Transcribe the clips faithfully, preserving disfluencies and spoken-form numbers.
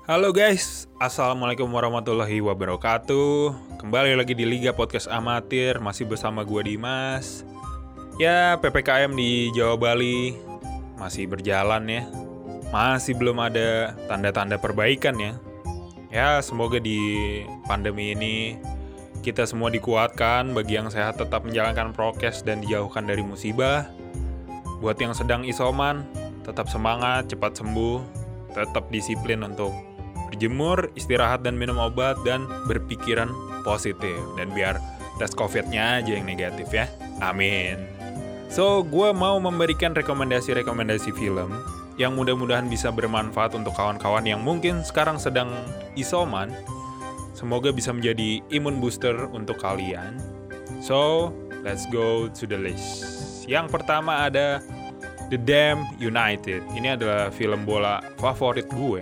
Halo guys, Assalamualaikum warahmatullahi wabarakatuh. Kembali lagi di Liga Podcast Amatir, masih bersama gua Dimas. Ya, P P K M di Jawa Bali masih berjalan ya. Masih belum ada tanda-tanda perbaikan ya. Ya, semoga di pandemi ini kita semua dikuatkan, bagi yang sehat tetap menjalankan prokes dan dijauhkan dari musibah. Buat yang sedang isoman, tetap semangat, cepat sembuh, tetap disiplin untuk berjemur, istirahat dan minum obat, dan berpikiran positif. Dan biar tes COVID-nya aja yang negatif ya. Amin. So, gue mau memberikan rekomendasi-rekomendasi film yang mudah-mudahan bisa bermanfaat untuk kawan-kawan yang mungkin sekarang sedang isoman. Semoga bisa menjadi imun booster untuk kalian. So, let's go to the list. Yang pertama ada The Damned United. Ini adalah film bola favorit gue.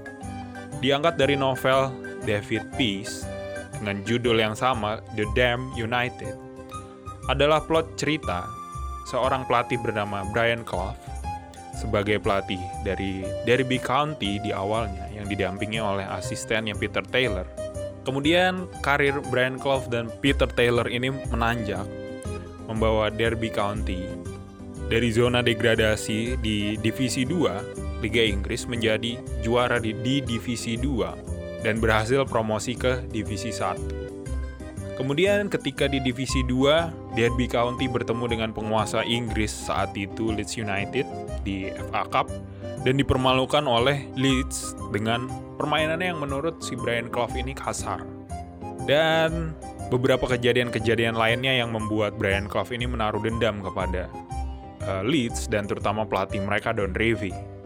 Diangkat dari novel David Peace dengan judul yang sama, The Damned United. Adalah plot cerita seorang pelatih bernama Brian Clough sebagai pelatih dari Derby County di awalnya yang didampingi oleh asistennya Peter Taylor. Kemudian karir Brian Clough dan Peter Taylor ini menanjak, membawa Derby County dari zona degradasi di Divisi dua Liga Inggris menjadi juara di, di Divisi dua dan berhasil promosi ke Divisi satu. Kemudian ketika di Divisi dua, Derby County bertemu dengan penguasa Inggris saat itu Leeds United di F A Cup dan dipermalukan oleh Leeds dengan permainannya yang menurut si Brian Clough ini kasar. Dan beberapa kejadian-kejadian lainnya yang membuat Brian Clough ini menaruh dendam kepada uh, Leeds dan terutama pelatih mereka Don Revie.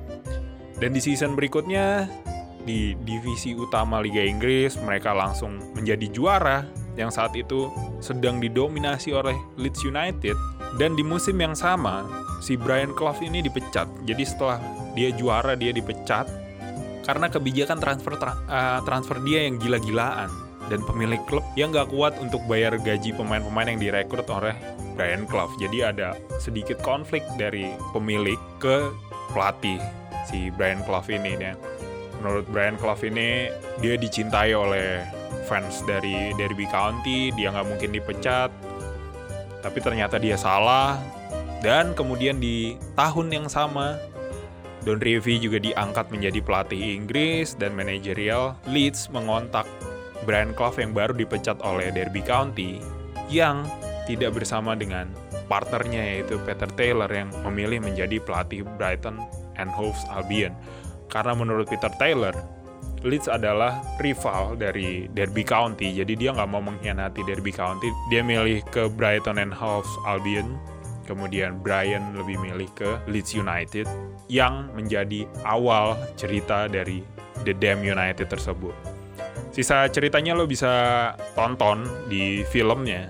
Dan di season berikutnya, di divisi utama Liga Inggris, mereka langsung menjadi juara yang saat itu sedang didominasi oleh Leeds United. Dan di musim yang sama, si Brian Clough ini dipecat. Jadi setelah dia juara, dia dipecat karena kebijakan transfer tra- uh, transfer dia yang gila-gilaan. Dan pemilik klub yang gak kuat untuk bayar gaji pemain-pemain yang direkrut oleh Brian Clough. Jadi ada sedikit konflik dari pemilik ke pelatih si Brian Clough ini ya. Menurut Brian Clough ini, dia dicintai oleh fans dari Derby County, dia nggak mungkin dipecat. Tapi ternyata dia salah. Dan kemudian di tahun yang sama, Don Revie juga diangkat menjadi pelatih Inggris dan manajerial. Leeds mengontak Brian Clough yang baru dipecat oleh Derby County, yang tidak bersama dengan partnernya yaitu Peter Taylor yang memilih menjadi pelatih Brighton and Hove Albion. Karena menurut Peter Taylor, Leeds adalah rival dari Derby County, jadi dia nggak mau mengkhianati Derby County. Dia milih ke Brighton and Hove Albion, kemudian Brian lebih milih ke Leeds United, yang menjadi awal cerita dari The Damned United tersebut. Sisa ceritanya lo bisa tonton di filmnya,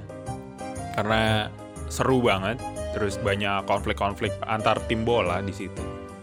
karena seru banget, terus banyak konflik-konflik antar tim bola di situ.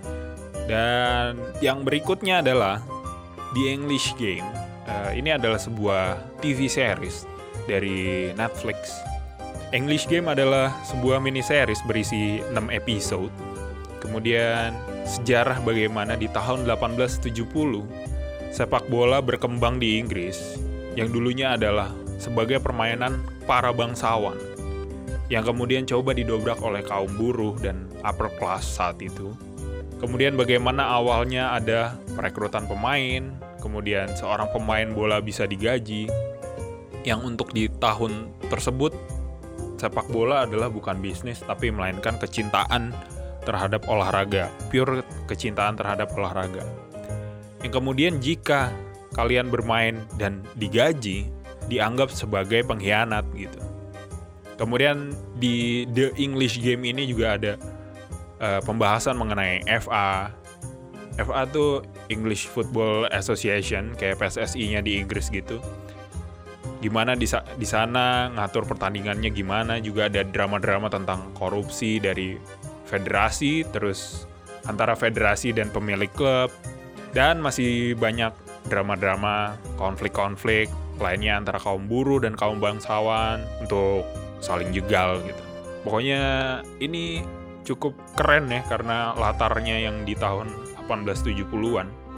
Dan yang berikutnya adalah The English Game. Uh, ini adalah sebuah T V series dari Netflix. English Game adalah sebuah mini series berisi enam episode. Kemudian sejarah bagaimana di tahun delapan belas tujuh puluh sepak bola berkembang di Inggris, yang dulunya adalah sebagai permainan para bangsawan, yang kemudian coba didobrak oleh kaum buruh dan upper class saat itu. Kemudian bagaimana awalnya ada perekrutan pemain, kemudian seorang pemain bola bisa digaji, yang untuk di tahun tersebut sepak bola adalah bukan bisnis tapi melainkan kecintaan terhadap olahraga, pure kecintaan terhadap olahraga. Yang kemudian jika kalian bermain dan digaji, dianggap sebagai pengkhianat gitu. Kemudian di The English Game ini juga ada uh, pembahasan mengenai F A. F A tuh English Football Association, kayak P S S I-nya di Inggris gitu. Gimana di, sa- di sana ngatur pertandingannya gimana, juga ada drama-drama tentang korupsi dari federasi, terus antara federasi dan pemilik klub, dan masih banyak drama-drama, konflik-konflik lainnya antara kaum buruh dan kaum bangsawan untuk saling jegal gitu. Pokoknya ini cukup keren ya, karena latarnya yang di tahun delapan belas tujuh puluhan.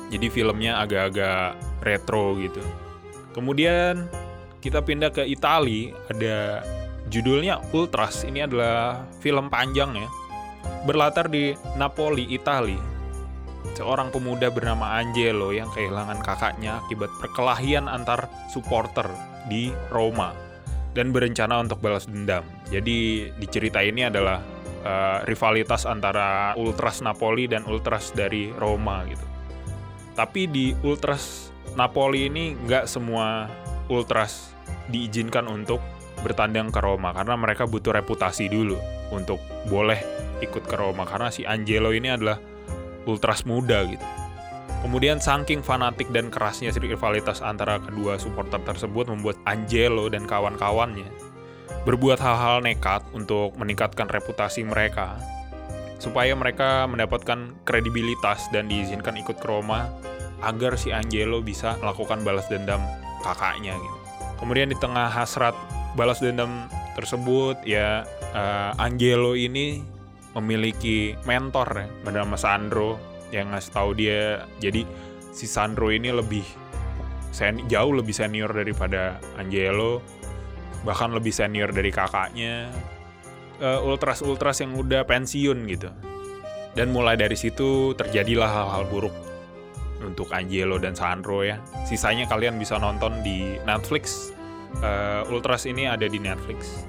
Jadi filmnya agak-agak retro gitu. Kemudian kita pindah ke Italia, ada judulnya Ultras. Ini adalah film panjang ya. Berlatar di Napoli, Italia. Seorang pemuda bernama Angelo yang kehilangan kakaknya akibat perkelahian antar supporter di Roma dan berencana untuk balas dendam. Jadi di cerita ini adalah uh, rivalitas antara Ultras Napoli dan Ultras dari Roma gitu. Tapi di Ultras Napoli ini nggak semua Ultras diizinkan untuk bertandang ke Roma karena mereka butuh reputasi dulu untuk boleh ikut ke Roma karena si Angelo ini adalah Ultras muda gitu. Kemudian saking fanatik dan kerasnya rivalitas antara kedua supporter tersebut membuat Angelo dan kawan-kawannya berbuat hal-hal nekat untuk meningkatkan reputasi mereka supaya mereka mendapatkan kredibilitas dan diizinkan ikut ke Roma agar si Angelo bisa melakukan balas dendam kakaknya gitu. Kemudian di tengah hasrat balas dendam tersebut ya uh, Angelo ini memiliki mentor ya, bernama Sandro yang ngasih tahu dia. Jadi si Sandro ini lebih sen- jauh lebih senior daripada Angelo, bahkan lebih senior dari kakaknya. Uh, ultras-ultras yang udah pensiun gitu. Dan mulai dari situ terjadilah hal-hal buruk untuk Angelo dan Sandro ya. Sisanya kalian bisa nonton di Netflix. Uh, Ultras ini ada di Netflix.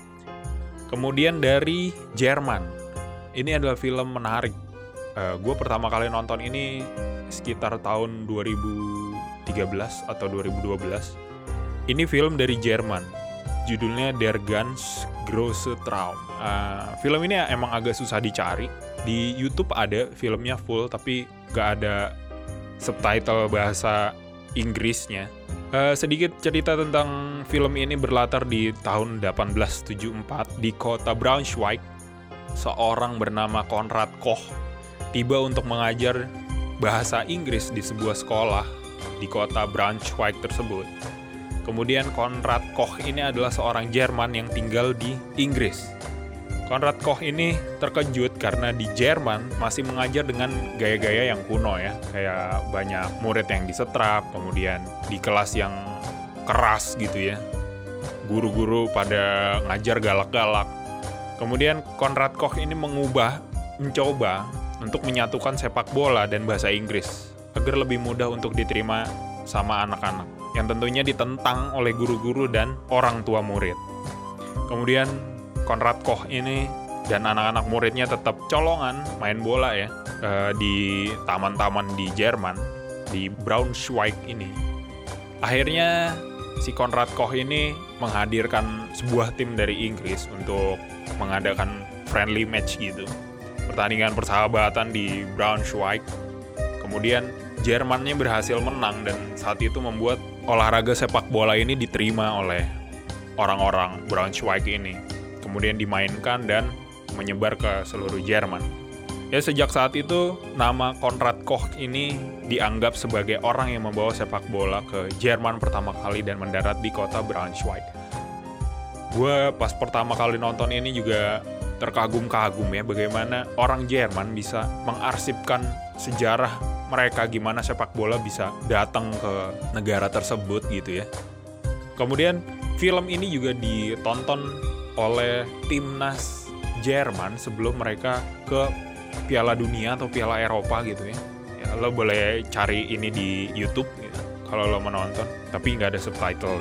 Kemudian dari Jerman, ini adalah film menarik. Uh, gue pertama kali nonton ini sekitar tahun dua ribu tiga belas atau dua ribu dua belas. Ini film dari Jerman. Judulnya Der ganz große Traum. Uh, film ini emang agak susah dicari. Di YouTube ada filmnya full, tapi gak ada subtitle bahasa Inggrisnya. Uh, sedikit cerita tentang film ini berlatar di tahun delapan belas tujuh puluh empat di kota Braunschweig. Seorang bernama Konrad Koch tiba untuk mengajar bahasa Inggris di sebuah sekolah di kota Braunschweig tersebut. Kemudian Konrad Koch ini adalah seorang Jerman yang tinggal di Inggris. Konrad Koch ini terkejut karena di Jerman masih mengajar dengan gaya-gaya yang kuno ya. Kayak banyak murid yang disetrap, kemudian di kelas yang keras gitu ya. Guru-guru pada ngajar galak-galak. Kemudian Konrad Koch ini mengubah, mencoba untuk menyatukan sepak bola dan bahasa Inggris agar lebih mudah untuk diterima sama anak-anak. Yang tentunya ditentang oleh guru-guru dan orang tua murid. Kemudian Konrad Koch ini dan anak-anak muridnya tetap colongan main bola ya eh, di taman-taman di Jerman, di Braunschweig ini. Akhirnya si Konrad Koch ini menghadirkan sebuah tim dari Inggris untuk mengadakan friendly match gitu, pertandingan persahabatan di Braunschweig. Kemudian Jermannya berhasil menang dan saat itu membuat olahraga sepak bola ini diterima oleh orang-orang Braunschweig ini. Kemudian dimainkan dan menyebar ke seluruh Jerman. Ya sejak saat itu nama Konrad Koch ini dianggap sebagai orang yang membawa sepak bola ke Jerman pertama kali dan mendarat di kota Braunschweig. Gue pas pertama kali nonton ini juga terkagum-kagum ya bagaimana orang Jerman bisa mengarsipkan sejarah mereka gimana sepak bola bisa datang ke negara tersebut gitu ya. Kemudian film ini juga ditonton oleh timnas Jerman sebelum mereka ke Piala Dunia atau Piala Eropa gitu ya. Ya lo boleh cari ini di YouTube gitu, kalau lo menonton, tapi nggak ada subtitle.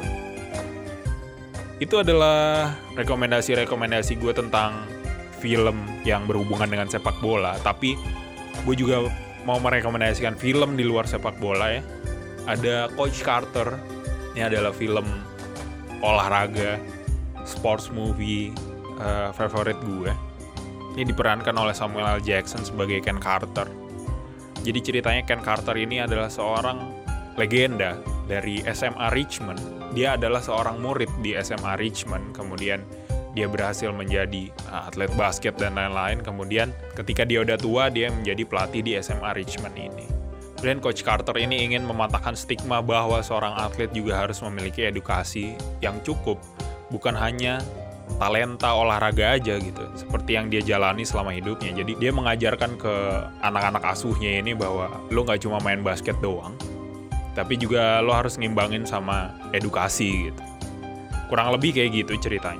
Itu adalah rekomendasi-rekomendasi gue tentang film yang berhubungan dengan sepak bola. Tapi gue juga mau merekomendasikan film di luar sepak bola ya. Ada Coach Carter, ini adalah film olahraga, sports movie uh, favorit gue. Ini diperankan oleh Samuel L. Jackson sebagai Ken Carter. Jadi ceritanya Ken Carter ini adalah seorang legenda dari S M A Richmond. Dia adalah seorang murid di S M A Richmond. Kemudian dia berhasil menjadi atlet basket dan lain-lain. Kemudian ketika dia udah tua, dia menjadi pelatih di S M A Richmond ini. Dan Coach Carter ini ingin mematahkan stigma bahwa seorang atlet juga harus memiliki edukasi yang cukup. Bukan hanya talenta olahraga aja gitu, seperti yang dia jalani selama hidupnya. Jadi dia mengajarkan ke anak-anak asuhnya ini bahwa lo nggak cuma main basket doang, tapi juga lo harus ngimbangin sama edukasi gitu. Kurang lebih kayak gitu ceritanya.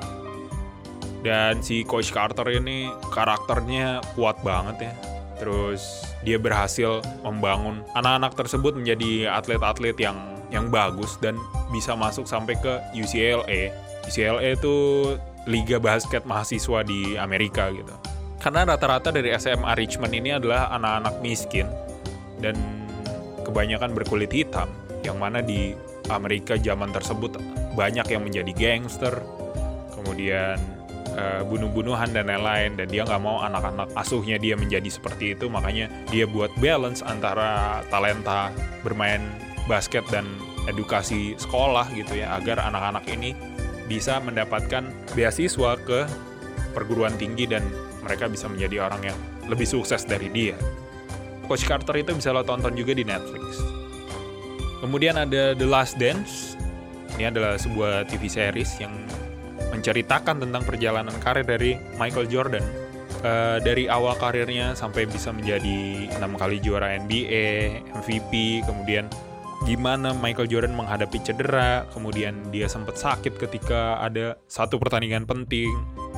Dan si Coach Carter ini karakternya kuat banget ya. Terus dia berhasil membangun anak-anak tersebut menjadi atlet-atlet yang yang bagus dan bisa masuk sampai ke U C L A. U C L A itu liga basket mahasiswa di Amerika gitu. Karena rata-rata dari S M A Richmond ini adalah anak-anak miskin dan kebanyakan berkulit hitam, yang mana di Amerika zaman tersebut banyak yang menjadi gangster, kemudian uh, bunuh-bunuhan dan lain-lain, dan dia nggak mau anak-anak asuhnya dia menjadi seperti itu. Makanya dia buat balance antara talenta bermain basket dan edukasi sekolah gitu ya, agar anak-anak ini bisa mendapatkan beasiswa ke perguruan tinggi dan mereka bisa menjadi orang yang lebih sukses dari dia. Coach Carter itu bisa lo tonton juga di Netflix. Kemudian ada The Last Dance. Ini adalah sebuah T V series yang menceritakan tentang perjalanan karir dari Michael Jordan. Uh, dari awal karirnya sampai bisa menjadi enam kali juara N B A, M V P, kemudian gimana Michael Jordan menghadapi cedera, kemudian dia sempat sakit ketika ada satu pertandingan penting.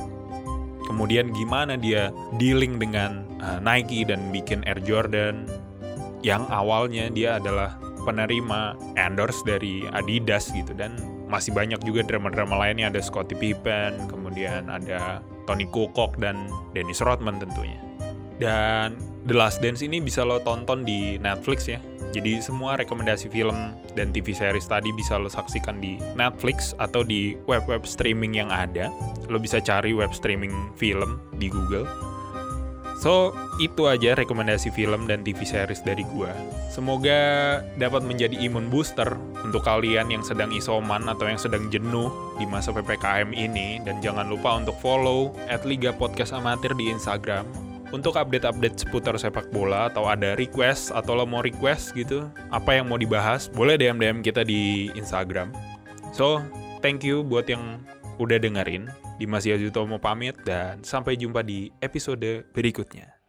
Kemudian gimana dia dealing dengan uh, Nike dan bikin Air Jordan yang awalnya dia adalah penerima endorse dari Adidas gitu. Dan masih banyak juga drama-drama lainnya, ada Scottie Pippen, kemudian ada Tony Kukoc dan Dennis Rodman tentunya. Dan The Last Dance ini bisa lo tonton di Netflix ya. Jadi semua rekomendasi film dan T V series tadi bisa lo saksikan di Netflix atau di web-web streaming yang ada. Lo bisa cari web streaming film di Google. So, itu aja rekomendasi film dan T V series dari gua. Semoga dapat menjadi imun booster untuk kalian yang sedang isoman atau yang sedang jenuh di masa P P K M ini. Dan jangan lupa untuk follow at Liga Podcast Amatir di Instagram untuk update-update seputar sepak bola, atau ada request atau lo mau request gitu, apa yang mau dibahas, boleh D M D M kita di Instagram. So, thank you buat yang udah dengerin. Dimas Yazutomo pamit dan sampai jumpa di episode berikutnya.